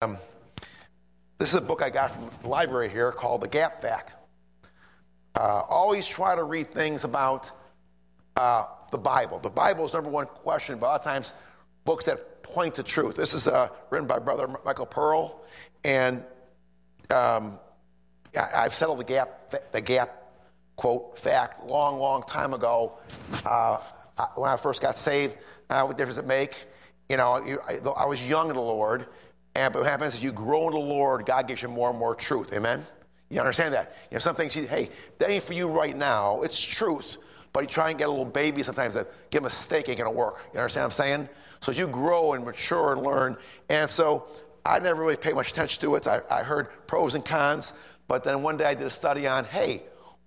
Um, this is a book I got from the library here called The Gap Fact. Always try to read things about the Bible. The Bible is number one question, but a lot of times books that point to truth. This is written by Brother Michael Pearl, and I've settled the gap quote fact long time ago. When I first got saved, what difference does it make? You know, I was young in the Lord, but what happens is you grow in the Lord, God gives you more and more truth. Amen? You understand that? You know, some things, hey, that ain't for you right now. It's truth. But you try and get a little baby sometimes that give them a steak ain't going to work. You understand what I'm saying? So as you grow and mature and learn. And so I never really paid much attention to it. I heard pros and cons. But then one day I did a study on, hey,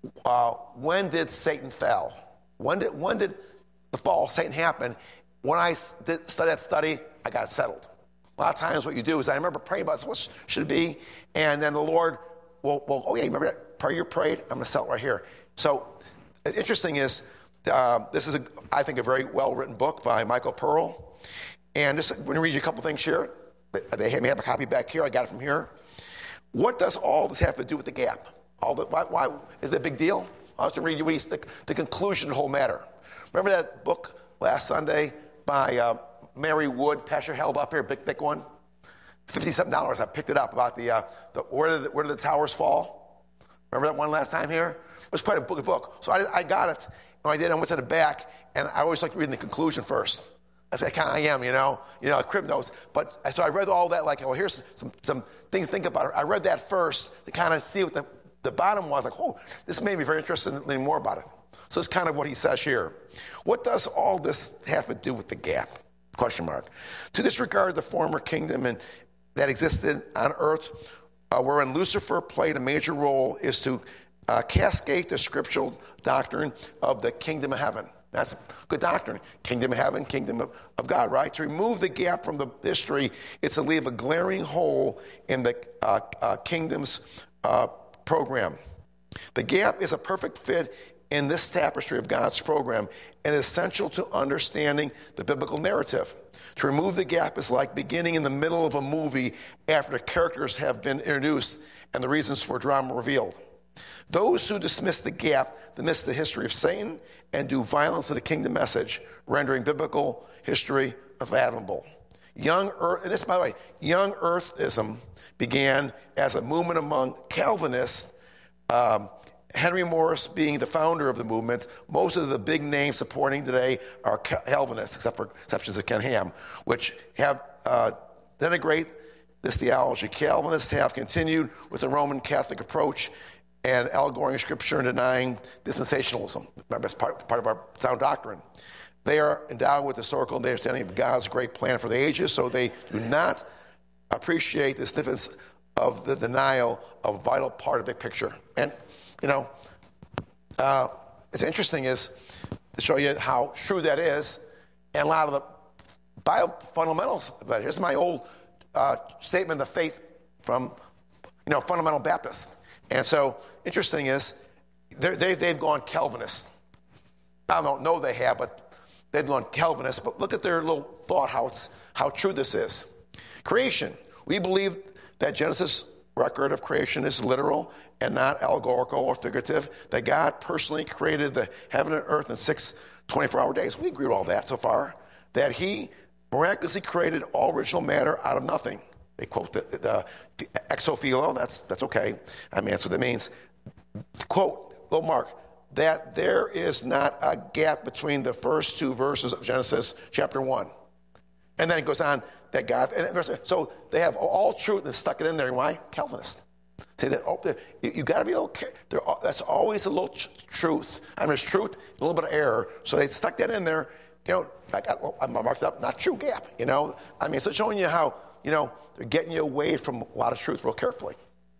when did Satan fall? When did the fall of Satan happen? When I did that study, I got it settled. A lot of times what you do is I remember praying about what should it be? And then the Lord, oh yeah, remember that prayer you prayed? I'm going to settle right here. So interesting is, this is, I think, a very well-written book by Michael Pearl. And I'm going to read you a couple things here. They have a copy back here. I got it from here. What does all this have to do with the gap? Why is that a big deal? I was going to read you the conclusion of the whole matter. Remember that book last Sunday by Mary Wood, Pastor held up here, big thick one? $50-something. I picked it up about where do the towers fall? Remember that one last time here? It was quite a good book. So I got it. When I did, I went to the back, and I always like reading the conclusion first. I said, I am, crib notes. So I read all that, here's some things to think about. I read that first to kind of see what the bottom was. This made me very interested in learning more about it. So it's kind of what he says here. What does all this have to do with the gap? Question mark. To disregard the former kingdom that existed on earth, wherein Lucifer played a major role, is to cascade the scriptural doctrine of the kingdom of heaven. That's good doctrine. Kingdom of heaven, kingdom of God, right? To remove the gap from the history, it's to leave a glaring hole in the kingdom's program. The gap is a perfect fit in this tapestry of God's program and essential to understanding the biblical narrative. To remove the gap is like beginning in the middle of a movie after the characters have been introduced and the reasons for drama revealed. Those who dismiss the gap miss the history of Satan and do violence to the kingdom message, rendering biblical history unfathomable. Young Earthism began as a movement among Calvinists, Henry Morris being the founder of the movement. Most of the big names supporting today are Calvinists, except for exceptions of Ken Ham, which have denigrate this theology. Calvinists have continued with the Roman Catholic approach and allegoring Scripture and denying dispensationalism. Remember, that's part of our sound doctrine. They are endowed with historical understanding of God's great plan for the ages, so they do not appreciate the significance of the denial of a vital part of the big picture. And, it's interesting is to show you how true that is, and a lot of the Bible fundamentals of that. Here's my old statement of faith from, fundamental Baptist. And so, interesting is, they've gone Calvinist. I don't know they have, but they've gone Calvinist. But look at their little thought, how true this is. Creation. We believe that Genesis record of creation is literal and not allegorical or figurative, that God personally created the heaven and earth in 6 24-hour days. We agree with all that so far. That he miraculously created all original matter out of nothing. They quote the ex nihilo, that's okay. I mean, that's what that means. Quote, little mark, that there is not a gap between the first two verses of Genesis chapter 1. And then it goes on that God, so they have all truth and stuck it in there. Why? Calvinist. Say that, you got to be a little, that's always a little truth. I mean, there's truth, a little bit of error. So they stuck that in there. I marked it up, not true gap, I mean, so showing you how, they're getting you away from a lot of truth real carefully.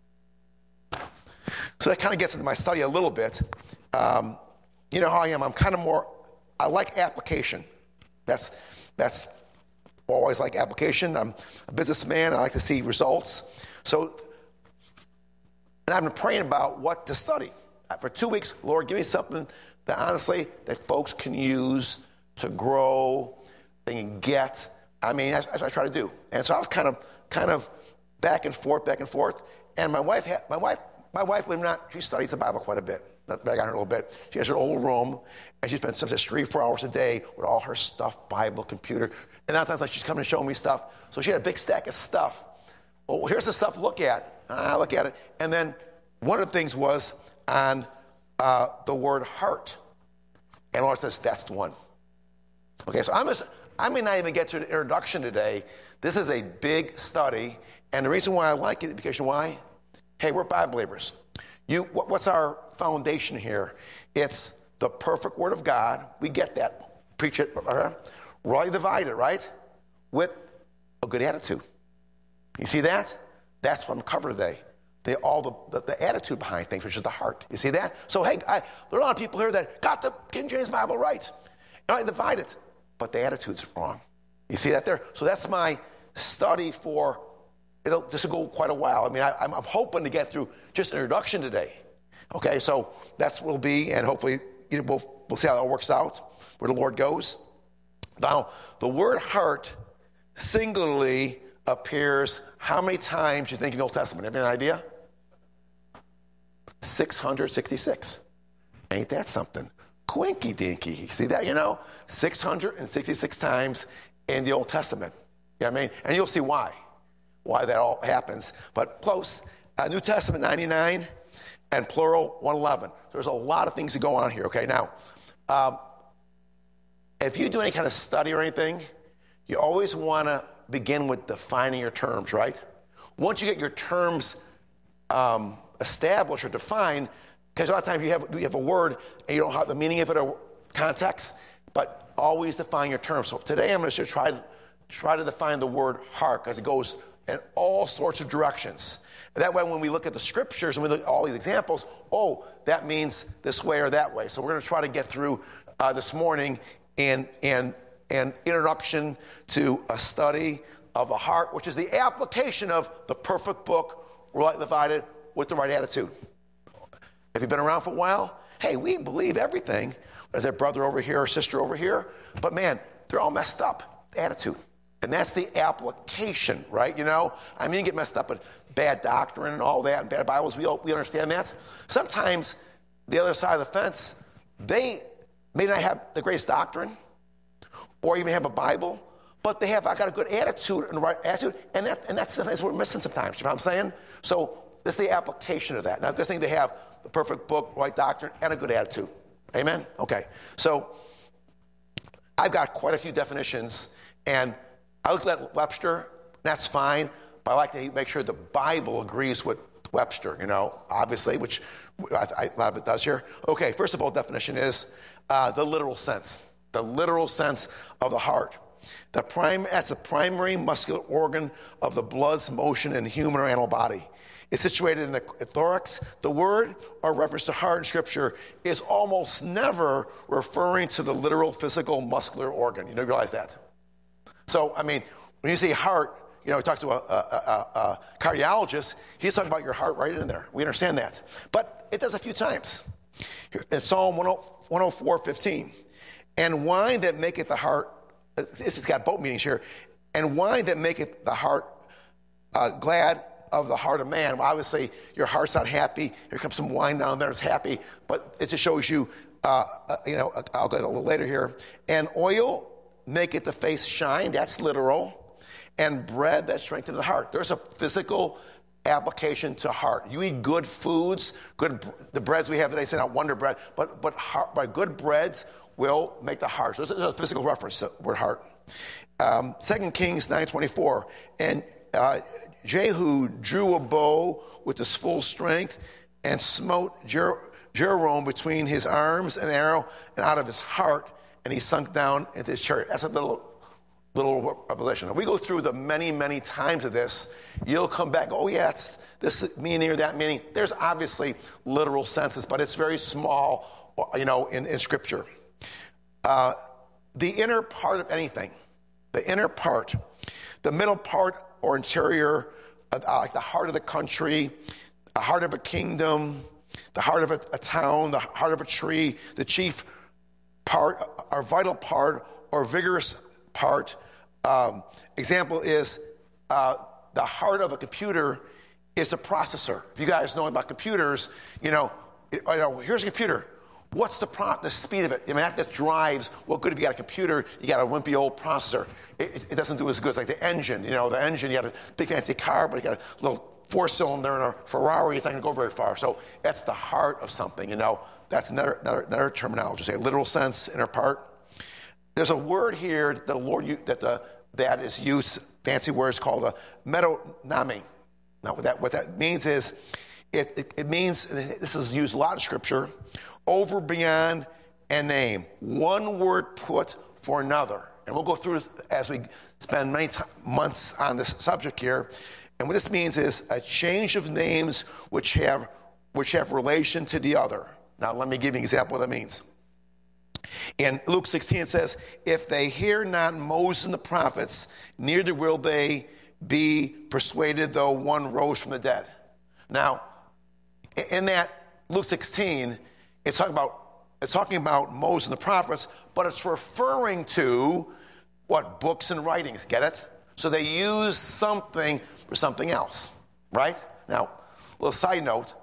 So that kind of gets into my study a little bit. You know how I am. I'm kind of more, I like application. That's always like application. I'm a businessman. I like to see results. So, and I've been praying about what to study. For 2 weeks, Lord, give me something that honestly, that folks can use to grow, they can get. I mean, that's what I try to do. And so I was kind of back and forth. And my wife, believe it or not, she studies the Bible quite a bit. Back on her a little bit. She has her old room, and she spends sometimes 3-4 hours a day with all her stuff, Bible, computer. And sometimes like she's coming to show me stuff. So she had a big stack of stuff. Well, here's the stuff to look at. I look at it. And then one of the things was on the word heart. And Laura says, that's the one. Okay, so I may not even get to the introduction today. This is a big study. And the reason why I like it is because, you know why? Hey, we're Bible believers. What's our foundation here? It's the perfect Word of God. We get that. Preach it. Rightly divided, right? With a good attitude. You see that? That's what I'm covering today. The attitude behind things, which is the heart. You see that? So, hey, there are a lot of people here that got the King James Bible right. And I divide it. But the attitude's wrong. You see that there? So that's my study for, this will go quite a while. I mean, I'm hoping to get through just an introduction today. Okay, so that's what will be, and hopefully we'll see how that works out, where the Lord goes. Now, the word heart singularly appears how many times you think in the Old Testament? Have you an idea? 666. Ain't that something? Quinky dinky. You see that, 666 times in the Old Testament. You know what I mean? And you'll see why that all happens. But close. New Testament 99 and plural 111. There's a lot of things that go on here. Okay, now, if you do any kind of study or anything, you always want to begin with defining your terms, right? Once you get your terms established or defined, because a lot of times you have a word and you don't have the meaning of it or context, but always define your terms. So today I'm going to try to define the word heart, because it goes in all sorts of directions. That way, when we look at the scriptures and we look at all these examples, that means this way or that way. So we're going to try to get through this morning in an introduction to a study of the heart, which is the application of the perfect book, rightly divided, with the right attitude. If you've been around for a while, hey, we believe everything. Their brother over here or sister over here, but man, they're all messed up. Attitude. And that's the application, right? I mean, you get messed up with bad doctrine and all that, and bad Bibles. We understand that. Sometimes the other side of the fence, they may not have the greatest doctrine or even have a Bible, but I got a good attitude and the right attitude, and that's sometimes what we're missing sometimes. You know what I'm saying? So this is the application of that. Now, good thing they have the perfect book, right doctrine, and a good attitude. Amen? Okay. So I've got quite a few definitions, and I looked at Webster. That's fine, but I like to make sure the Bible agrees with Webster, obviously, which a lot of it does here. Okay, first of all, definition is the literal sense. The literal sense of the heart. That's the primary muscular organ of the blood's motion in the human or animal body. It's situated in the thorax. The word or reference to heart in Scripture is almost never referring to the literal physical muscular organ. You realize that? So, I mean, when you say heart, we talk to a cardiologist, he's talking about your heart right in there. We understand that. But it does a few times. In Psalm 104:15, and wine that maketh the heart, it's got both meanings here, and wine that maketh the heart glad of the heart of man. Well, obviously, your heart's not happy. Here comes some wine down there, it's happy. But it just shows you, I'll go a little later here. And oil maketh the face shine. That's literal. And bread that strengthens the heart. There's a physical application to heart. You eat good foods, the breads we have today say not Wonder Bread, but good breads will make the heart. So there's a physical reference to the word heart. 2 Kings 9:24. And Jehu drew a bow with his full strength and smote Jeroboam between his arms and arrow and out of his heart, and he sunk down into his chariot. That's a little revelation. We go through the many, many times of this. You'll come back, it's this meaning or that meaning. There's obviously literal senses, but it's very small, in Scripture. The inner part of anything, the inner part, the middle part or interior, like the heart of the country, the heart of a kingdom, the heart of a town, the heart of a tree, the chief part, or vital part, or vigorous part. Example is the heart of a computer is the processor. If you guys know about computers, here's a computer. What's the speed of it? I mean, that drives, well, good if you got a computer, you got a wimpy old processor. It doesn't do as good. It's like the engine. You got a big fancy car, but you got a little four-cylinder in a Ferrari. It's not going to go very far. So that's the heart of something, That's another terminology. Say literal sense, inner part. There's a word here that the Lord that is used, fancy words called a metonami. Now, what that means is, it means, and this is used a lot in Scripture, over, beyond, and name. One word put for another. And we'll go through this as we spend many months on this subject here. And what this means is a change of names which have relation to the other. Now, let me give you an example of what that means. In Luke 16, it says, if they hear not Moses and the prophets, neither will they be persuaded, though one rose from the dead. Now, in that Luke 16, it's talking about Moses and the prophets, but it's referring to what? Books and writings. Get it? So they use something for something else, right? Now, a little side note,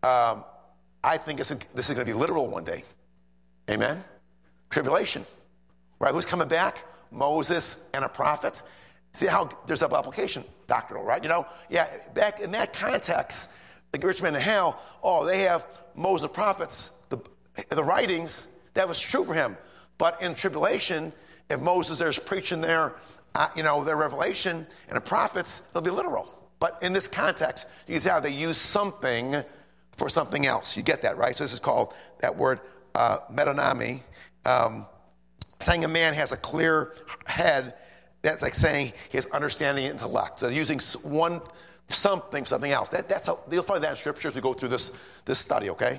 I think this is going to be literal one day. Amen? Tribulation. Right? Who's coming back? Moses and a prophet. See how there's double application, doctrinal, right? Back in that context, the rich man in hell, they have Moses and prophets, the writings, that was true for him. But in tribulation, if Moses there's preaching their revelation, and the prophets, it'll be literal. But in this context, you can see how they use something for something else. You get that, right? So this is called, that word, metonami. Saying a man has a clear head, that's like saying he has understanding and intellect. So using something else. You'll find that in Scripture as we go through this study, okay?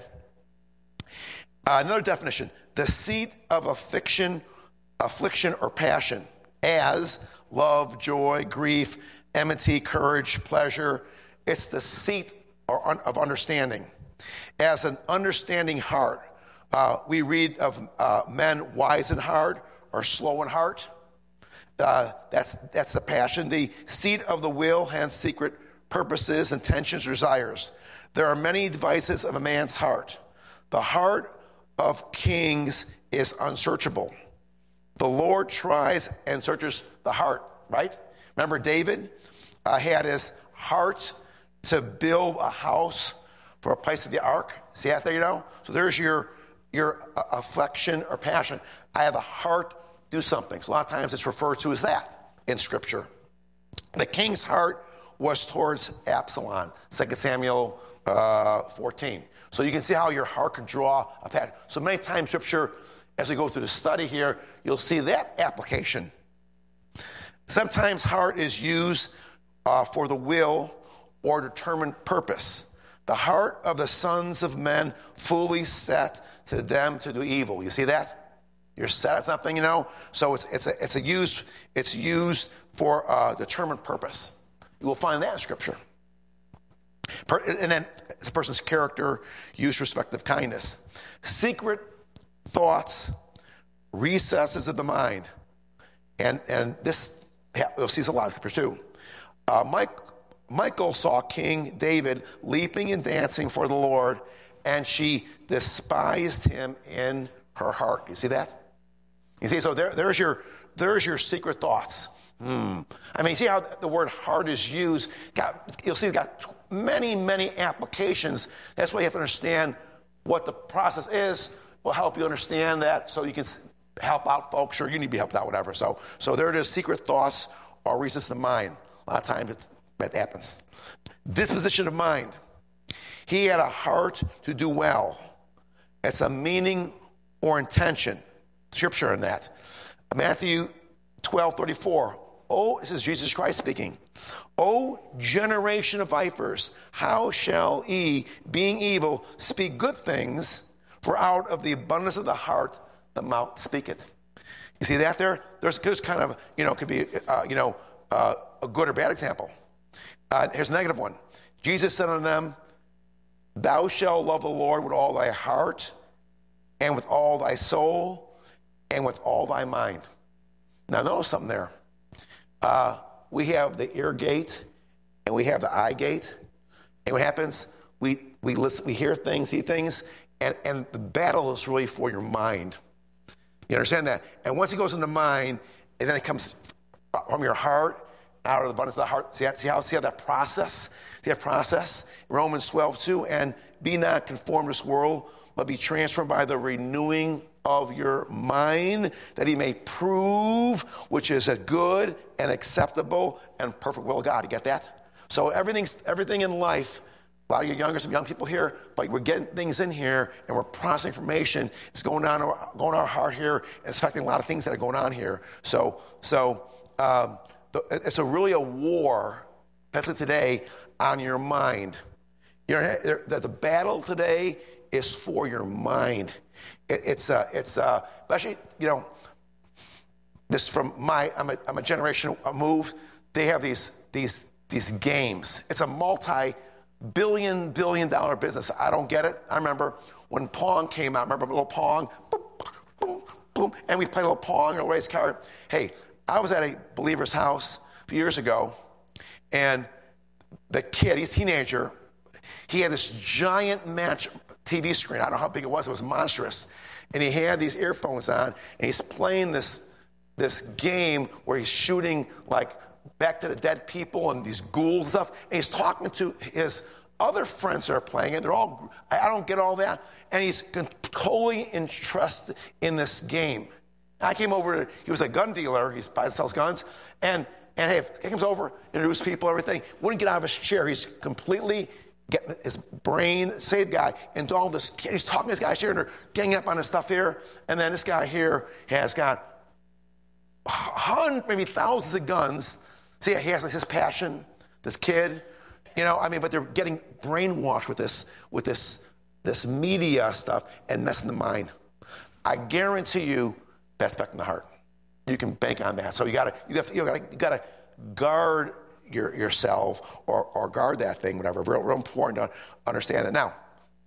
Another definition, the seat of affliction or passion, as love, joy, grief, enmity, courage, pleasure. It's the seat of understanding. As an understanding heart, we read of men wise in heart or slow in heart. That's the passion. The seat of the will, hence secret purposes, intentions, desires. There are many devices of a man's heart. The heart of kings is unsearchable. The Lord tries and searches the heart, right? Remember David had his heart to build a house for a place of the ark. See that there, So there's your affection or passion. I have a heart to do something. So a lot of times it's referred to as that in Scripture. The king's heart was towards Absalom, 2 Samuel 14. So you can see how your heart can draw a pattern. So many times Scripture, as we go through the study here, you'll see that application. Sometimes heart is used for the will or determined purpose. The heart of the sons of men fully set to them to do evil. You see that? You're set at something, So it's used for a determined purpose. You will find that in Scripture. And then it's a person's character, use respective kindness. Secret thoughts, recesses of the mind. And this, you'll see this a lot of Scripture too. Michal saw King David leaping and dancing for the Lord, and she despised him in her heart. You see that? You see, so there's your secret thoughts. I mean, see how the word heart is used? You'll see it's got many, many applications. That's why you have to understand what the process is. Will help you understand that so you can help out folks, or you need to be helped out, whatever. So there it is, secret thoughts or recesses of the mind. A lot of times that happens. Disposition of mind. He had a heart to do well. It's a meaning or intention. Scripture in that. Matthew 12:34. This is Jesus Christ speaking. O generation of vipers, how shall ye, being evil, speak good things? For out of the abundance of the heart, the mouth speaketh. You see that there? There's kind of, could be, a good or bad example. Here's a negative one. Jesus said unto them, thou shalt love the Lord with all thy heart, and with all thy soul, and with all thy mind. Now notice something there. We have the ear gate and we have the eye gate. And what happens? We listen, we hear things, see things, and the battle is really for your mind. You understand that? And once it goes in the mind, and then it comes from your heart, out of the abundance of the heart. See how that process? See that process? Romans 12:2, and be not conformed to this world, but be transformed by the renewing of your mind, that he may prove which is a good and acceptable and perfect will of God. You get that? So everything in life, a lot of you some young people here, but we're getting things in here and we're processing information. It's going on our heart here. It's affecting a lot of things that are going on here. So it's really a war, especially today, on your mind. You know, the battle today is for your mind. It's especially, you know, this from I'm a generation moved. They have these games. It's a multi-billion dollar business. I don't get it. I remember when Pong came out. Remember little Pong? Boom, boom, boom. And we played a little Pong or a race card. Hey, I was at a believer's house a few years ago, and the kid, he's a teenager, he had this giant match TV screen. I don't know how big it was monstrous. And he had these earphones on, and he's playing this game where he's shooting like back to the dead people and these ghouls and stuff. And he's talking to his other friends that are playing it. They're all, I don't get all that. And he's totally interested in this game. I came over, he was a gun dealer, he buys and sells guns, and hey, he comes over, introduce people, everything, wouldn't get out of his chair. He's completely getting his brain, saved guy, into all this. He's talking to this guy here, and they're ganging up on his stuff here, and then this guy here has got hundreds, maybe thousands of guns. See, he has his passion, this kid, you know, I mean, but they're getting brainwashed with this media stuff and messing the mind. I guarantee you that's affecting the heart. You can bank on that. So you gotta guard yourself or guard that thing, whatever. Real important to understand it. Now,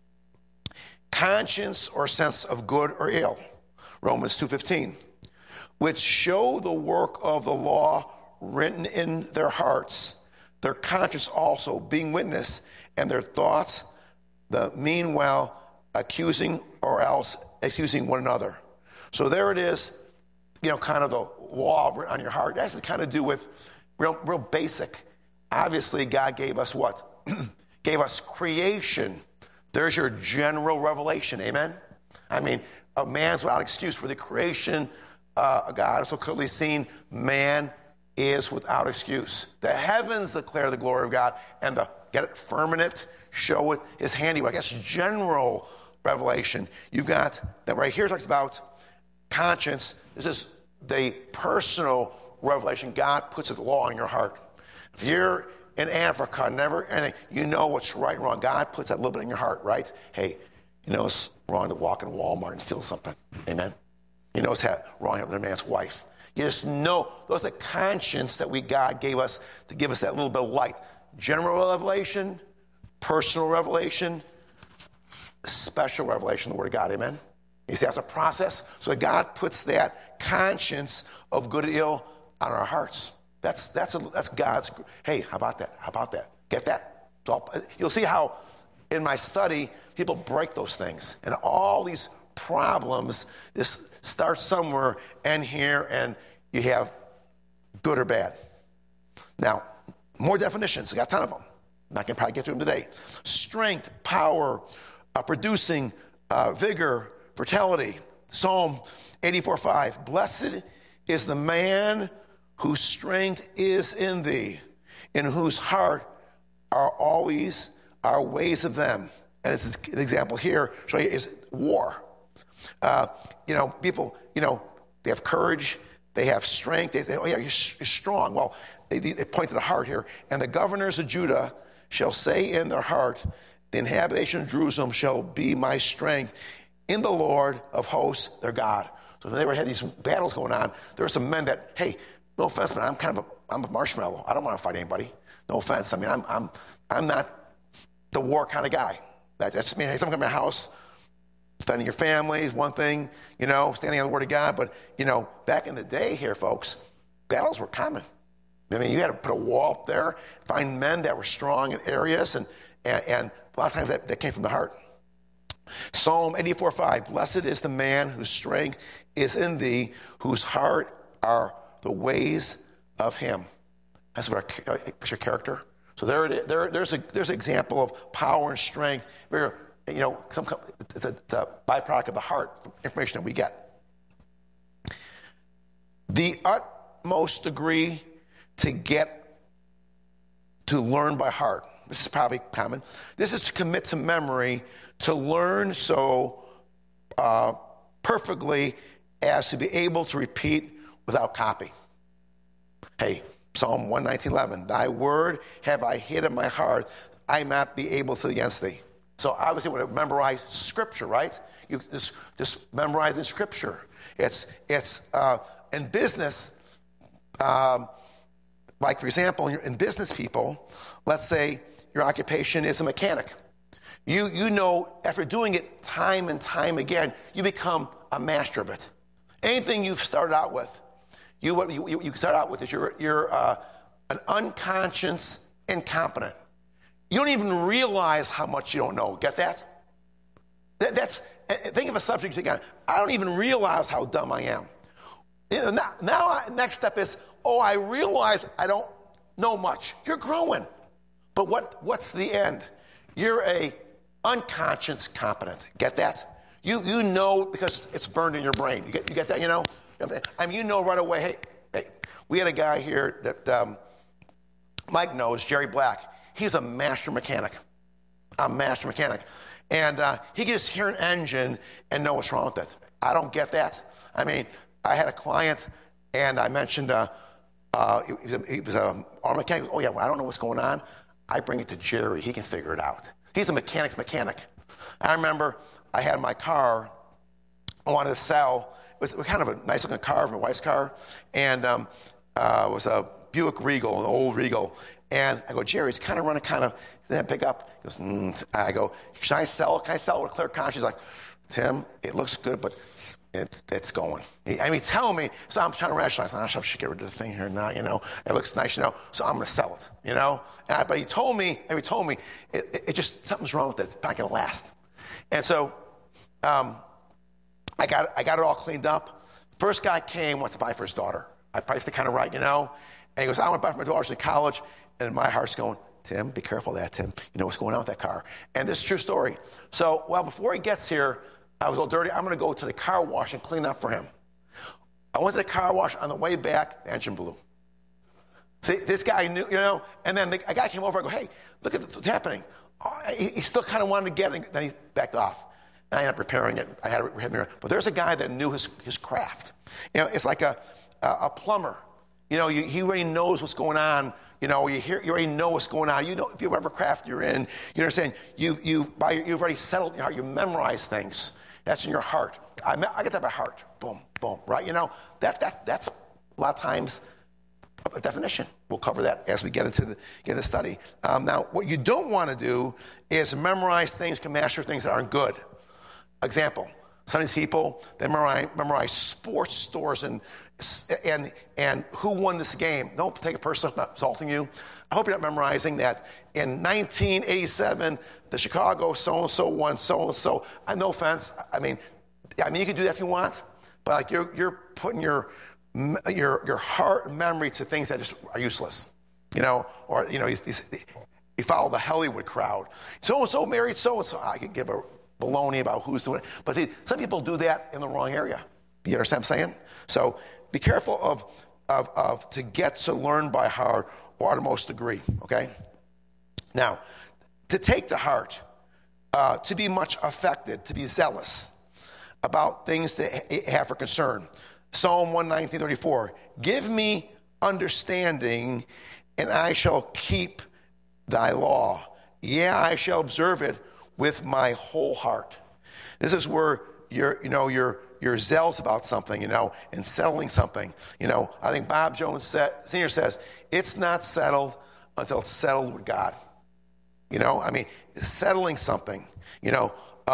conscience or sense of good or ill, Romans 2:15, which show the work of the law written in their hearts, their conscience also being witness, and their thoughts, the meanwhile accusing or else excusing one another. So there it is, you know, kind of the law on your heart. That has to kind of do with real basic. Obviously, God gave us what? Gave us creation. There's your general revelation. Amen? I mean, a man's without excuse for the creation. God is so clearly seen. Man is without excuse. The heavens declare the glory of God, and firmament, show it, his handiwork. That's general revelation. You've got that right here. It talks about conscience. This is the personal revelation. God puts the law in your heart. If you're in Africa, never anything, you know what's right and wrong. God puts that little bit in your heart, right? Hey, you know it's wrong to walk in Walmart and steal something. Amen? You know it's wrong having a man's wife. You just know those are conscience that God gave us to give us that little bit of light. General revelation, personal revelation, special revelation of the Word of God. Amen? You see, that's a process. So God puts that conscience of good and ill on our hearts. That's God's. Hey, how about that? How about that? Get that? You'll see how in my study people break those things, and all these problems. This starts somewhere, and here, and you have good or bad. Now, more definitions. I got a ton of them. I'm not going to probably get through them today. Strength, power, producing, vigor, fertility. Psalm 84:5. Blessed is the man whose strength is in thee, in whose heart are always our ways of them. And it's an example here showing you is war. People, they have courage, they have strength. They say, oh yeah, you're strong. Well, they point to the heart here. And the governors of Judah shall say in their heart, the inhabitation of Jerusalem shall be my strength in the Lord of hosts, their God. So when they had these battles going on, there were some men that, hey, no offense, but I'm a marshmallow. I don't want to fight anybody. No offense. I mean, I'm not the war kind of guy. That's me. Hey, someone come to my house, defending your family is one thing, standing on the Word of God. But, back in the day here, folks, battles were common. I mean, you had to put a wall up there, find men that were strong in areas, and a lot of times that came from the heart. Psalm 84:5, blessed is the man whose strength is in thee, whose heart are the ways of him. That's what your character. So there's an example of power and strength. It's a byproduct of the heart, information that we get. The utmost degree to learn by heart. This is probably common. This is to commit to memory, to learn so perfectly as to be able to repeat without copy. Hey, Psalm 119:11, thy word have I hid in my heart, I not be able to sin against thee. So obviously we want to memorize scripture, right? You just memorizing scripture. It's in business, like for example, in business people, let's say your occupation is a mechanic. You know, after doing it time and time again, you become a master of it. Anything you've started out with, you start out with is you're an unconscious incompetent. You don't even realize how much you don't know. Get that? That's think of a subject again. I don't even realize how dumb I am. Now, next step is, I realize I don't know much. You're growing. But what's the end? You're a unconscious competent. Get that? You know because it's burned in your brain. You get that, you know? I mean, you know right away, hey, we had a guy here that Mike knows, Jerry Black. He's a master mechanic. And he can just hear an engine and know what's wrong with it. I don't get that. I mean, I had a client, and I mentioned he was an auto mechanic. Oh, yeah, well, I don't know what's going on. I bring it to Jerry. He can figure it out. He's a mechanic's mechanic. I remember I had my car I wanted to sell. It was kind of a nice-looking car, my wife's car, and it was a Buick Regal, an old Regal. And I go, Jerry, it's kind of running then pick up. He goes, I go, can I sell it with a clear conscience? He's like, Tim, it looks good, but it's going. Tell me, so I'm trying to rationalize. I should get rid of the thing here now, you know. It looks nice, you know, so I'm going to sell it, you know. But he told me, it just, something's wrong with it. It's not going to last. And so I got it all cleaned up. First guy came, wants to buy for his daughter. I priced it kind of right, you know. And he goes, I want to buy for my daughter. She's in college. And my heart's going, Tim, be careful of that, Tim. You know what's going on with that car. And this is a true story. So, before he gets here, I was all dirty. I'm going to go to the car wash and clean up for him. I went to the car wash. On the way back, the engine blew. See, this guy knew, you know. And then a guy came over. I go, hey, look at this, what's happening. He still kind of wanted to get it. Then he backed off. And I ended up repairing it. I had it repaired. But there's a guy that knew his craft. You know, it's like a plumber. You know, he already knows what's going on. You know, you already know what's going on. You know, if you whatever craft you're in, you understand. You've already settled in your heart. You memorize things. That's in your heart. I get that by heart. Boom, boom. Right? You know, that's a lot of times a definition. We'll cover that as we get into the study. Now, what you don't want to do is memorize things, can master things that aren't good. Example: some of these people, they memorize sports stores and who won this game. Don't take it personal, I'm not insulting you. I hope you're not memorizing that in 1987, the Chicago so-and-so won so-and-so. No offense. I mean, you can do that if you want, but like you're putting your heart and memory to things that just are useless. You know, or, you know, you follow the Hollywood crowd. So-and-so married so-and-so. I could give a baloney about who's doing it. But see, some people do that in the wrong area. You understand what I'm saying? So be careful of to get to learn by heart or at most degree, okay? Now, to take to heart, to be much affected, to be zealous about things that have for concern. Psalm 119:34, give me understanding, and I shall keep thy law. Yeah, I shall observe it with my whole heart. This is where you're zealous about something, you know, and settling something. You know, I think Bob Jones Sr. says, it's not settled until it's settled with God. You know, I mean, settling something, you know,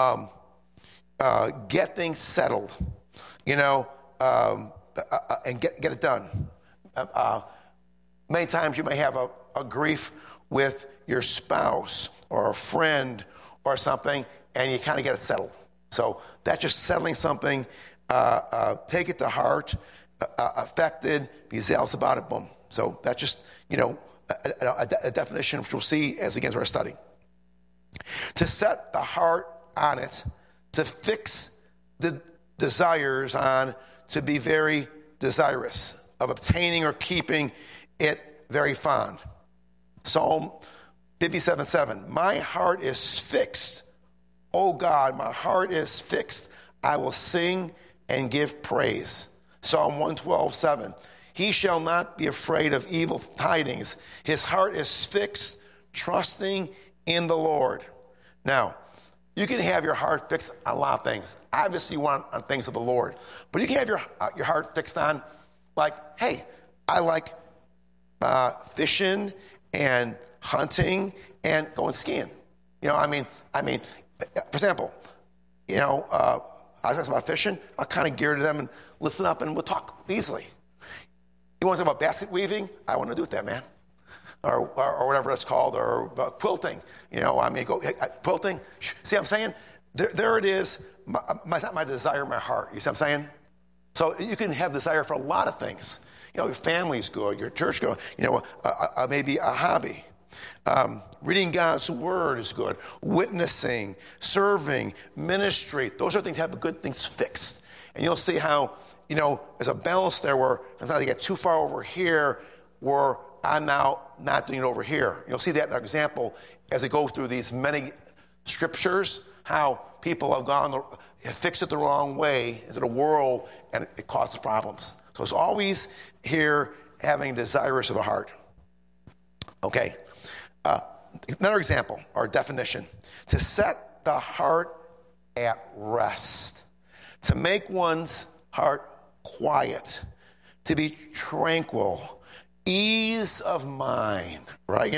get things settled, you know, and get it done. Many times you may have a grief with your spouse or a friend or something, and you kind of get it settled. So that's just settling something. Take it to heart, affected, be zealous about it, boom. So that's just, a definition which we'll see as we get into our study. To set the heart on it, to fix the desires on, to be very desirous of obtaining or keeping it very fond. Psalm 57:7. My heart is fixed. O God, my heart is fixed. I will sing and give praise. Psalm 112:7. He shall not be afraid of evil tidings. His heart is fixed, trusting in the Lord. Now, you can have your heart fixed on a lot of things. Obviously, you want on things of the Lord. But you can have your heart fixed on, like, hey, I like fishing and hunting and going skiing. For example, I was talking about fishing. I'll kind of gear to them and listen up, and we'll talk easily. You want to talk about basket weaving? I want to do it, that man. Or whatever it's called, or quilting. Quilting. See what I'm saying? There it is. My desire, my heart. You see what I'm saying? So you can have desire for a lot of things. Your family's good, your church good, maybe a hobby. Reading God's word is good. Witnessing, serving, ministry. Those are things that have good things fixed. And you'll see how, there's a balance there where sometimes you get too far over here where I'm now not doing it over here. You'll see that in our example as we go through these many scriptures, how people have fixed it the wrong way into the world, and it causes problems. So it's always here having desirous of the heart. Okay. Another example or definition. To set the heart at rest. To make one's heart quiet. To be tranquil. Ease of mind. Right?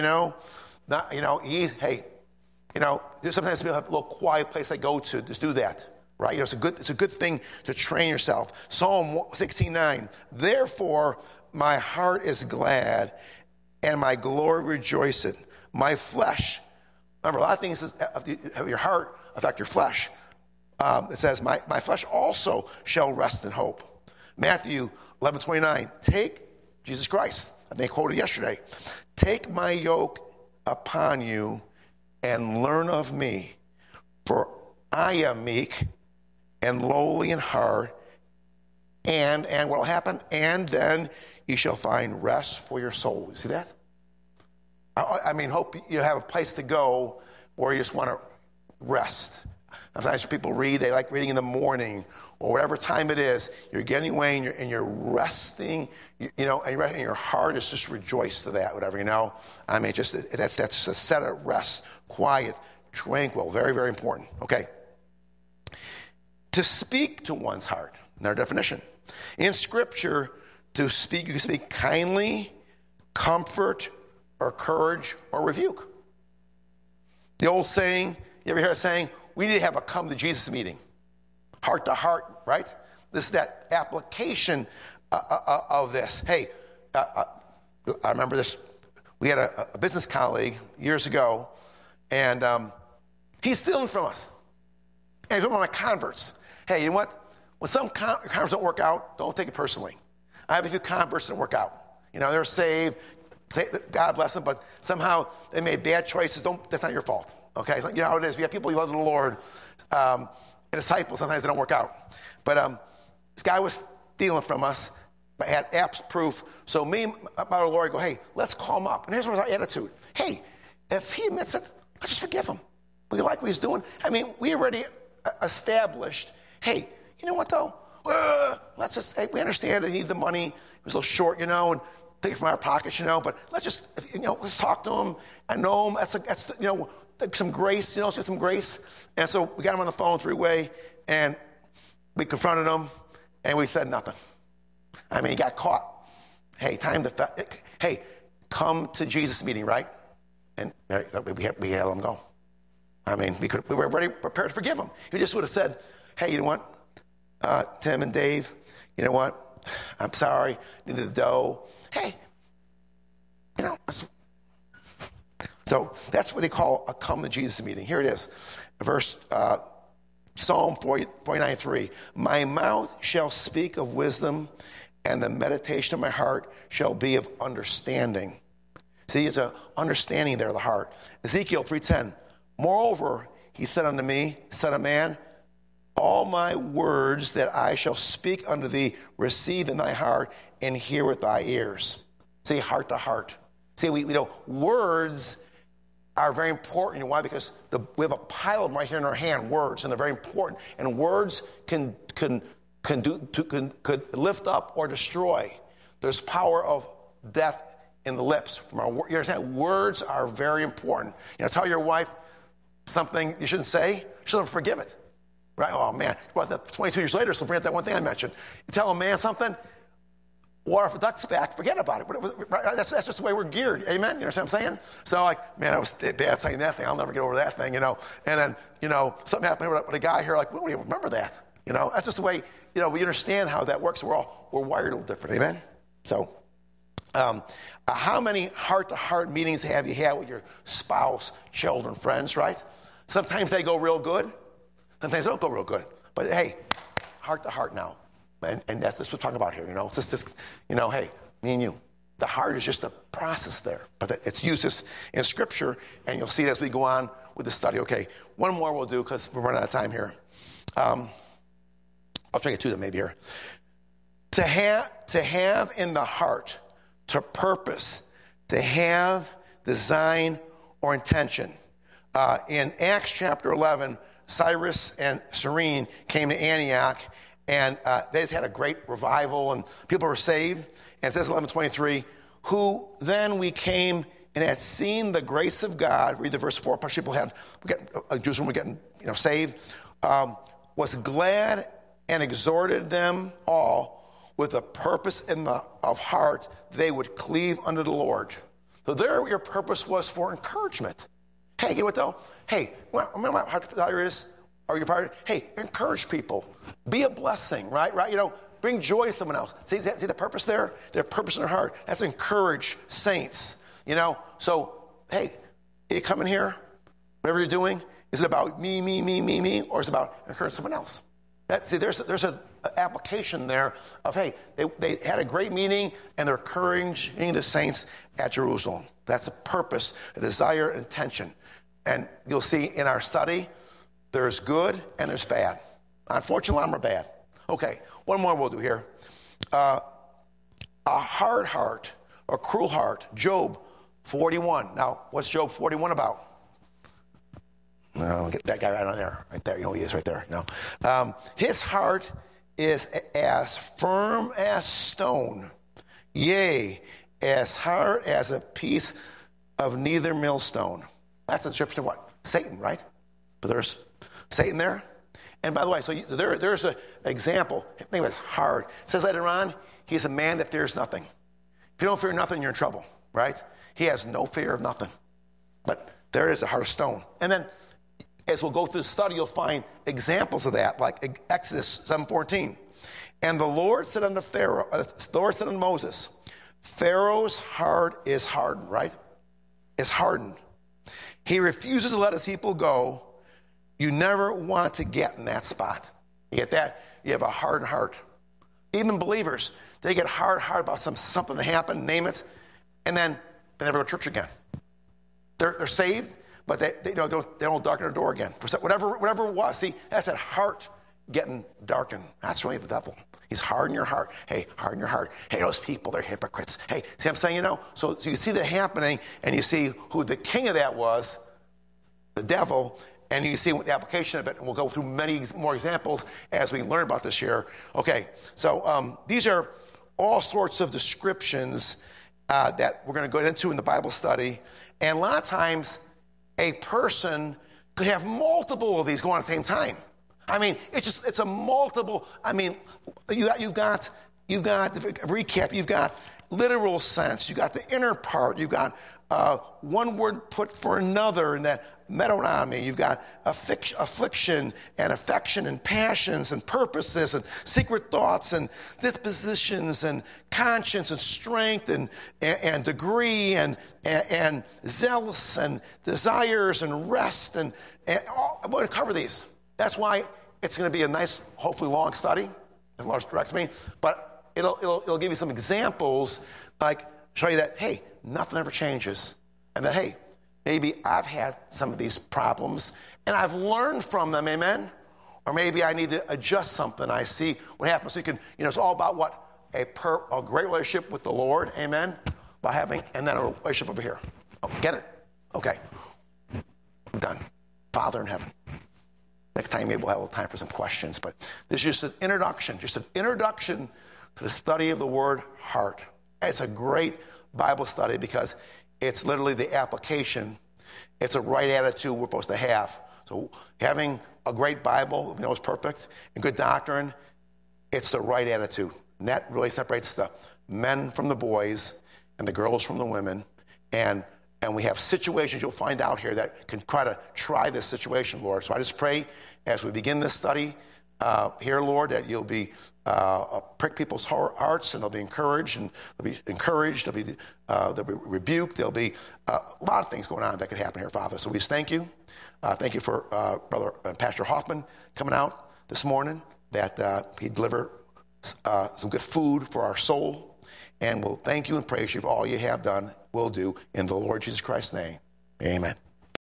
Ease. Hey, sometimes people have a little quiet place they go to. Just do that. Right? It's a good thing to train yourself. Psalm 16:9. Therefore, my heart is glad and my glory rejoiceth. My flesh. Remember, a lot of things of your heart affect your flesh. It says, my flesh also shall rest in hope. Matthew 11:29. Take Jesus Christ. I think I quoted yesterday. Take my yoke upon you and learn of me, for I am meek and lowly in heart, and what will happen? And then you shall find rest for your soul. You see that? Hope you have a place to go where you just want to rest. Sometimes people read, they like reading in the morning or whatever time it is. You're getting away and you're resting, and your heart is just rejoiced to that, whatever, that's just a set of rest, quiet, tranquil, very, very important. Okay. To speak to one's heart, another definition. In Scripture, to speak, you can speak kindly, comfort, or courage, or rebuke. The old saying, you ever hear a saying, we need to have a come to Jesus meeting. Heart to heart, right? This is that application of this. Hey, I remember this. We had a business colleague years ago, and he's stealing from us. And he's one of my converts. Hey, you know what? When some converts don't work out, don't take it personally. I have a few converts that work out. They're saved. God bless them, but somehow they made bad choices. That's not your fault. Okay? It's like, how it is. We have people who love the Lord, and disciples, sometimes they don't work out. But this guy was stealing from us, but had apps proof. So me and my Lord go, hey, let's call him up. And here's our attitude. Hey, if he admits it, let's just forgive him. We like what he's doing. We already established, hey, you know what though? We understand they need the money. He was a little short, and take it from our pockets, but let's just, let's talk to him. I know him. That's some grace, some grace. And so we got him on the phone three-way, and we confronted him, and we said nothing. He got caught. Hey, come to Jesus meeting, right? And we had to let him go. We were already prepared to forgive him. He just would have said, hey, you know what, Tim and Dave, you know what? I'm sorry, needed the dough. Hey, So that's what they call a come to Jesus meeting. Here it is. Psalm 49:3. My mouth shall speak of wisdom, and the meditation of my heart shall be of understanding. See, it's an understanding there of the heart. Ezekiel 3:10. Moreover, he said unto me, Son of man, all my words that I shall speak unto thee, receive in thy heart and hear with thy ears. See, heart to heart. See, we know words are very important. Why? Because we have a pile of them right here in our hand, words, and they're very important. And words could lift up or destroy. There's power of death in the lips. You understand? Words are very important. Tell your wife something you shouldn't say, she'll never forgive it. Right? Oh, man. Well, 22 years later, she'll forget that one thing I mentioned. You tell a man something, water for duck's back, forget about it. Right? That's just the way we're geared. Amen? You know what I'm saying? So, man, I was bad saying that thing. I'll never get over that thing, And then, something happened with a guy here, we don't even remember that. That's just the way, we understand how that works. We're wired a little different. Amen? So, how many heart-to-heart meetings have you had with your spouse, children, friends, right? Sometimes they go real good. Sometimes they don't go real good. But, hey, heart-to-heart now. And that's what we're talking about here, It's just, hey, me and you. The heart is just a process there. But it's used in Scripture, and you'll see it as we go on with the study. Okay, one more we'll do because we're running out of time here. I'll try to get to them maybe here. To have in the heart, to purpose, to have design or intention. In Acts chapter 11, Cyrus and Cyrene came to Antioch, and they just had a great revival, and people were saved. And it says 11:23, who then we came and had seen the grace of God. Read the verse 4. People Jerusalem were getting saved. Was glad and exhorted them all with a purpose of heart they would cleave unto the Lord. So there, your purpose was for encouragement. Hey, get what though? Hey, remember what heart desire is? Or your part? Hey, encourage people. Be a blessing, right? Bring joy to someone else. See the purpose there? Their purpose in their heart. That's to encourage saints. So, hey, you come in here, whatever you're doing, is it about me, or is it about encouraging someone else? There's an application there of, hey, they had a great meeting, and they're encouraging the saints at Jerusalem. That's a purpose, a desire, intention. And you'll see in our study, there's good and there's bad. Unfortunately, I'm a bad. Okay, one more we'll do here. A hard heart, a cruel heart. Job 41. Now, what's Job 41 about? No, get that guy right on there. Right there. He is right there. No. His heart is as firm as stone, yea, as hard as a piece of neither millstone. That's the description of what? Satan, right? But there's Satan there. And by the way, so there's an example. His name is hard. It says later on, he's a man that fears nothing. If you don't fear nothing, you're in trouble, right? He has no fear of nothing. But there is a heart of stone. And then, as we'll go through the study, you'll find examples of that, like Exodus 7:14. And the Lord said unto Moses, Pharaoh's heart is hardened, right? It's hardened. He refuses to let his people go. You never want to get in that spot. You get that? You have a hardened heart. Even believers, they get hard about something that happened, name it, and then they never go to church again. They're saved, but they don't darken their door again. For whatever it was. See, that's that heart getting darkened. That's really the devil. He's hardening your heart. Hey, harden your heart. Hey, those people, they're hypocrites. Hey, see what I'm saying, So you see that happening, and you see who the king of that was, the devil, and you see what the application of it, and we'll go through many more examples as we learn about this here. Okay, so these are all sorts of descriptions that we're going to go into in the Bible study. And a lot of times, a person could have multiple of these going at the same time. I mean, it's a multiple. I mean, you've got recap. You've got literal sense. You've got the inner part. You've got one word put for another, and that metonami. You've got affliction and affection and passions and purposes and secret thoughts and dispositions and conscience and strength and degree and zealous and desires and rest. And I'm going to cover these. That's why it's going to be a nice, hopefully long study, as Lars directs me. But it'll give you some examples, like show you that, hey, nothing ever changes. And that, hey, maybe I've had some of these problems and I've learned from them, amen? Or maybe I need to adjust something. I see what happens. So you can, it's all about what? A great relationship with the Lord, amen? By having, and then a relationship over here. Oh, get it? Okay. I'm done. Father in heaven. Next time maybe we'll have a little time for some questions. But this is just an introduction to the study of the word heart. It's a great Bible study because it's literally the application. It's a right attitude we're supposed to have. So having a great Bible, we know it's perfect, and good doctrine, it's the right attitude. And that really separates the men from the boys and the girls from the women. And we have situations you'll find out here that can try this situation, Lord. So I just pray as we begin this study here, Lord, that you'll be prick people's hearts, and they'll be encouraged, they'll be rebuked. There'll be a lot of things going on that could happen here, Father. So we just thank you. Thank you for Brother Pastor Hoffman coming out this morning, that he delivered some good food for our soul. And we'll thank you and praise you for all you have done, will do, in the Lord Jesus Christ's name. Amen.